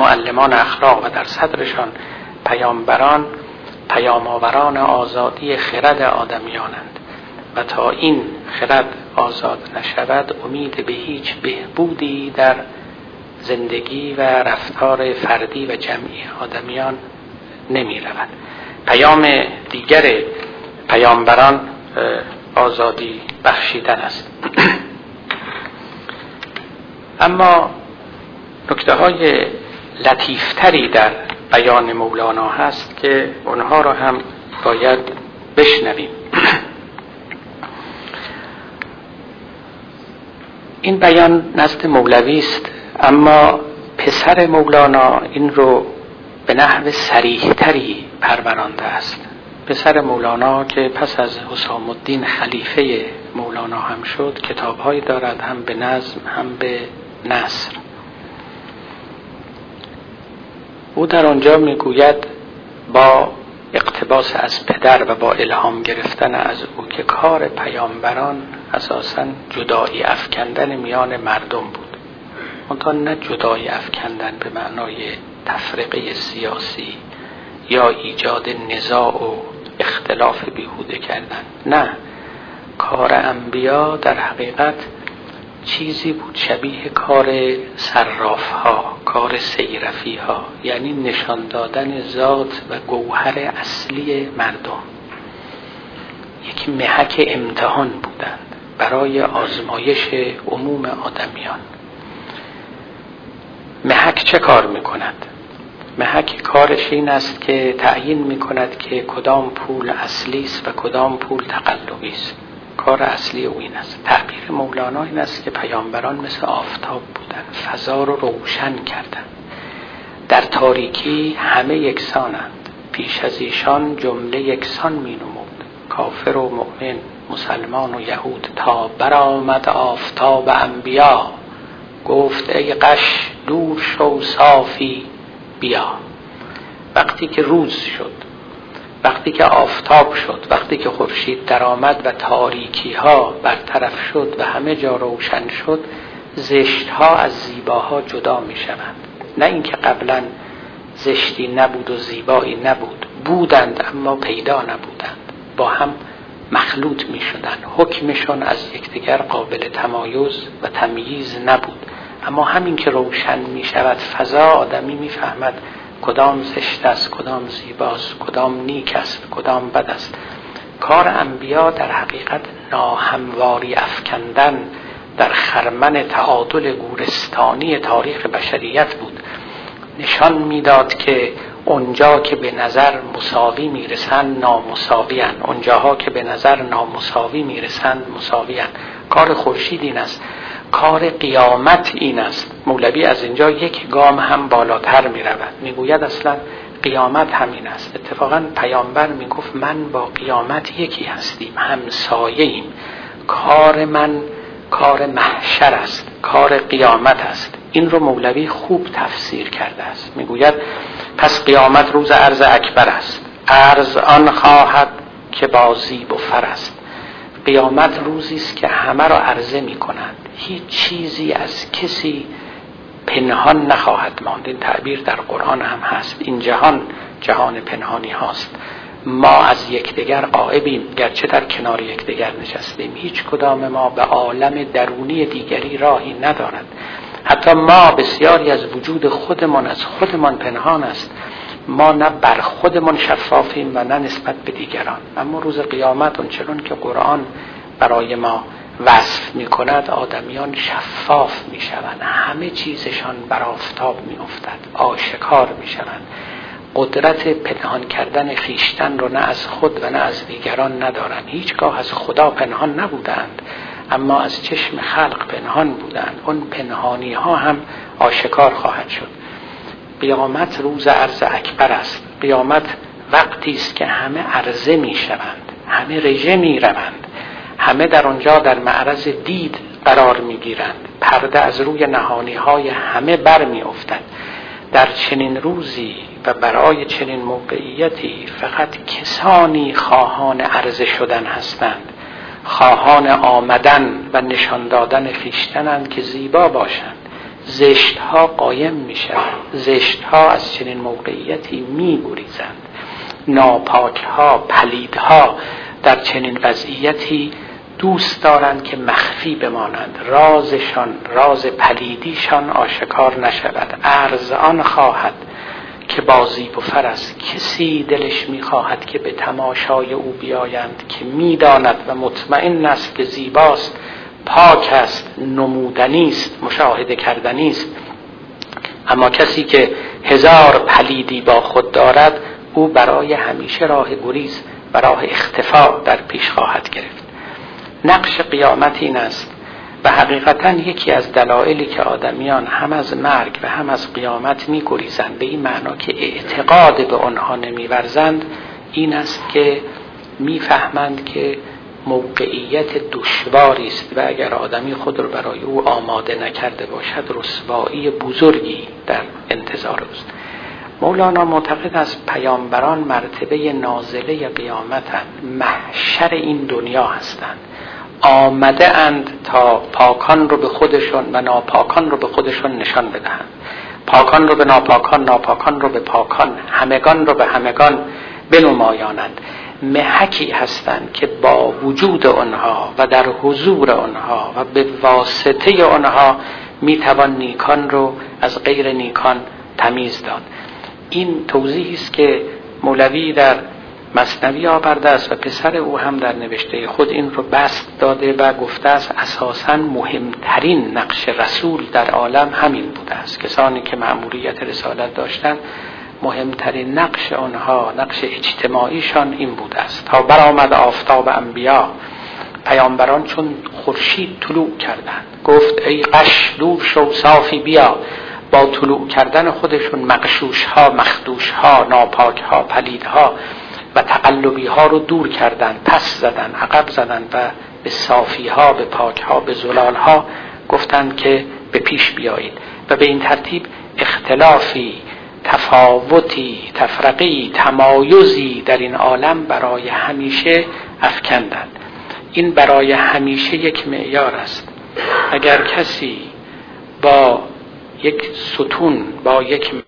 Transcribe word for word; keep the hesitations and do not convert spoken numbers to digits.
معلمان اخلاق و در صدرشان پیامبران پیام‌آوران آزادی خرد آدمیانند و تا این خرد آزاد نشود امید به هیچ بهبودی در زندگی و رفتار فردی و جمعی آدمیان نمی رود. پیام دیگر پیامبران آزادی بخشیدن است. اما نکته های لطیفتری در بیان مولانا هست که اونها را هم باید بشنویم. این بیان نزد مولوی است، اما پسر مولانا این رو به نحو صریح‌تری پرورانده است. پسر مولانا که پس از حسام الدین خلیفه مولانا هم شد، کتاب‌هایی دارد هم به نظم هم به نثر. او در آنجا میگوید با اقتباس از پدر و با الهام گرفتن از او که کار پیامبران اساساً جدایی افکندن میان مردم بود. منتها نه جدایی افکندن به معنای تفرقه سیاسی یا ایجاد نزاع و اختلاف بیهوده کردن. نه، کار انبیا در حقیقت چیزی بود شبیه کار صراف ها، کار صیرفی ها، یعنی نشان دادن ذات و گوهر اصلی مردم. یک محک امتحان بودند برای آزمایش عموم آدمیان. محک چه کار میکند؟ محک کارش این است که تعیین میکند که کدام پول اصلی است و کدام پول تقلبی است. کار اصلی او این است. تعبیر مولانا این است که پیامبران مثل آفتاب بودند، فضا رو روشن کردند. در تاریکی همه یکسانند، پیش از ایشان جمله یکسان می نمود، کافر و مؤمن، مسلمان و یهود، تا برآمد آفتاب انبیا، گفت ای غش دور شو صافی بیا. وقتی که روز شد، وقتی که آفتاب شد، وقتی که خورشید درآمد و تاریکی ها برطرف شد و همه جا روشن شد، زشت ها از زیباها جدا می شوند. نه اینکه قبلا زشتی نبود و زیبایی نبود، بودند اما پیدا نبودند، با هم مخلوط می شدند. حکمشون از یکدیگر قابل تمایز و تمییز نبود. اما همین که روشن می شود فضا، آدمی می فهمد کدام زشت است، کدام زیباست، کدام نیک است، کدام بد است. کار انبیا در حقیقت ناهمواری افکندن در خرمن تعادل گورستانی تاریخ بشریت بود. نشان میداد که اونجا که به نظر مساوی میرسند نامساوی‌اند، اونجاها که به نظر نامساوی میرسند مساوی‌اند. کار خورشید این است، کار قیامت این است. مولوی از اینجا یک گام هم بالاتر می رود، می گوید اصلا قیامت همین است. اتفاقا پیامبر می گفت من با قیامت یکی هستیم، همسایه ایم. کار من کار محشر است، کار قیامت است. این رو مولوی خوب تفسیر کرده است. می گوید پس قیامت روز عرض اکبر است، عرض آن خواهد که با زیب و فر است. قیامت روزی است که همه را عرضه می کنند، هیچ چیزی از کسی پنهان نخواهد ماند. این تعبیر در قرآن هم هست. این جهان جهان پنهانی هاست. ما از یکدیگر غائبیم، گرچه در کنار یکدیگر نشستیم. هیچ کدام ما به عالم درونی دیگری راهی ندارد. حتی ما بسیاری از وجود خودمان از خودمان پنهان است. ما نه بر خودمان شفافیم و نه نسبت به دیگران. اما روز قیامت اونچنان که قرآن برای ما وصف می کند، آدمیان شفاف می شوند، همه چیزشان بر آفتاب می افتد، آشکار می شوند. قدرت پنهان کردن خیشتن رو نه از خود و نه از دیگران ندارند. هیچگاه از خدا پنهان نبودند، اما از چشم خلق پنهان بودند. اون پنهانی ها هم آشکار خواهد شد. قیامت روز عرض اکبر است. قیامت وقتی است که همه عرضه می شوند، همه رژه می روند، همه در آنجا در معرض دید قرار می گیرند. پرده از روی نهانی های همه بر می افتد. در چنین روزی و برای چنین موقعیتی فقط کسانی خواهان عرضه شدن هستند، خواهان آمدن و نشان دادن خویشتنند که زیبا باشند. زشت ها قایم می شوند، زشت ها از چنین موقعیتی می گریزند، ناپاک ها، پلید ها در چنین وضعیتی دوست دارند که مخفی بمانند، رازشان، راز پلیدیشان آشکار نشود. عرض آن خواهد که با زیب و فر است، کسی دلش میخواهد که به تماشای او بیایند، که میداند و مطمئن است که زیباست، پاک است، نمودنی است، مشاهده کردنی است. اما کسی که هزار پلیدی با خود دارد، او برای همیشه راه گریز و راه اختفا در پیش خواهد گرفت. نقش قیامت این است و حقیقتا یکی از دلایلی که آدمیان هم از مرگ و هم از قیامت می گریزند، به این معنا که اعتقاد به آنها نمی ورزند، این است که می فهمند که موقعیت دشواری است و اگر آدمی خود را برای او آماده نکرده باشد، رسوایی بزرگی در انتظار اوست. مولانا معتقد است پیامبران مرتبه نازله قیامتند، محشر این دنیا هستند، آمده اند تا پاکان رو به خودشون و ناپاکان رو به خودشون نشان بدهند، پاکان رو به ناپاکان، ناپاکان رو به پاکان، همگان رو به همگان بنمایانند. محکی هستند که با وجود آنها و در حضور آنها و به واسطه آنها میتوان نیکان رو از غیر نیکان تمیز داد. این توضیحی است که مولوی در مثنوی آورده است و پسر او هم در نوشته خود این رو بسط داده و گفته است اساساً مهمترین نقش رسول در عالم همین بوده است. کسانی که مأموریت رسالت داشتند، مهمترین نقش آنها، نقش اجتماعیشان این بوده است. تا برآمد آفتاب انبیا، پیامبران چون خورشید طلوع کردند، گفت ای قش دور شو صافی بیا. با طلوع کردن خودشون مغشوش ها، مخدوش ها، ناپاک ها، پلید ها و تقلبی ها رو دور کردن، پس زدن، عقب زدن و به صافی ها، به پاک ها، به زلال ها گفتند که به پیش بیایید و به این ترتیب اختلافی، تفاوتی، تفرقی، تمایزی در این عالم برای همیشه افکندند. این برای همیشه یک معیار است. اگر کسی با یک ستون، با یک